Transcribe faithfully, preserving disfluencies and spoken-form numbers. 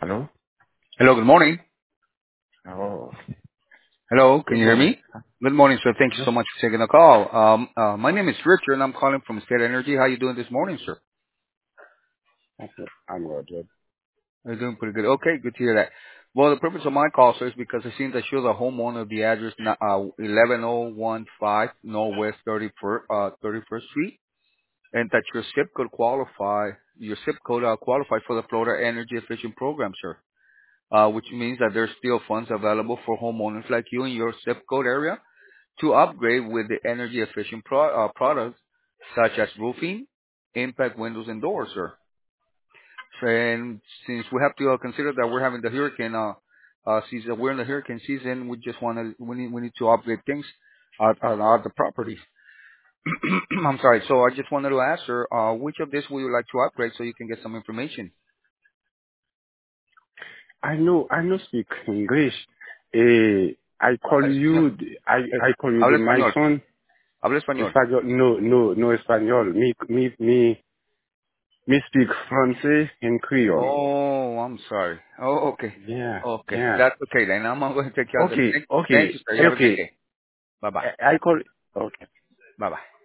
Hello? Hello, good morning. Oh, Hello, can good you hear morning. me? Good morning, sir. Thank you Yes. so much for taking the call. Um, uh, my name is Richard, and I'm calling from State Energy. How you doing this morning, sir? Okay. I'm good. Good. You're doing pretty good. Okay, good to hear that. Well, the purpose of my call, sir, is because it seems that you're the homeowner of the address uh, eleven oh one five Northwest thirty-first, uh, thirty-first Street, and that your zip code qualify, your zip code uh, qualifies for the Florida Energy Efficient Program, sir. Uh, which means that there's still funds available for homeowners like you in your zip code area to upgrade with the energy efficient pro- uh, products such as roofing, impact windows and doors, sir. So, and since we have to uh, consider that we're having the hurricane uh, uh, season, we're in the hurricane season, we just want to we need we need to upgrade things at, at, at the properties. I'm sorry. So I just wanted to ask her, uh, which of this would you like to upgrade so you can get some information? I know, I know speak English. Eh, I call Uh, español. you, I, Eh, I call you Habla the, my español. son, Habla español. español, no, no, no español. Me, me, me, me speak Francais and Creole. Oh, I'm sorry. Oh, okay. Yeah, Okay. yeah. That's okay then. I'm going to take care of them. Okay, Thank, thank okay, you, sir. You have a good okay. day. Bye-bye. I, I call, okay. Bye-bye.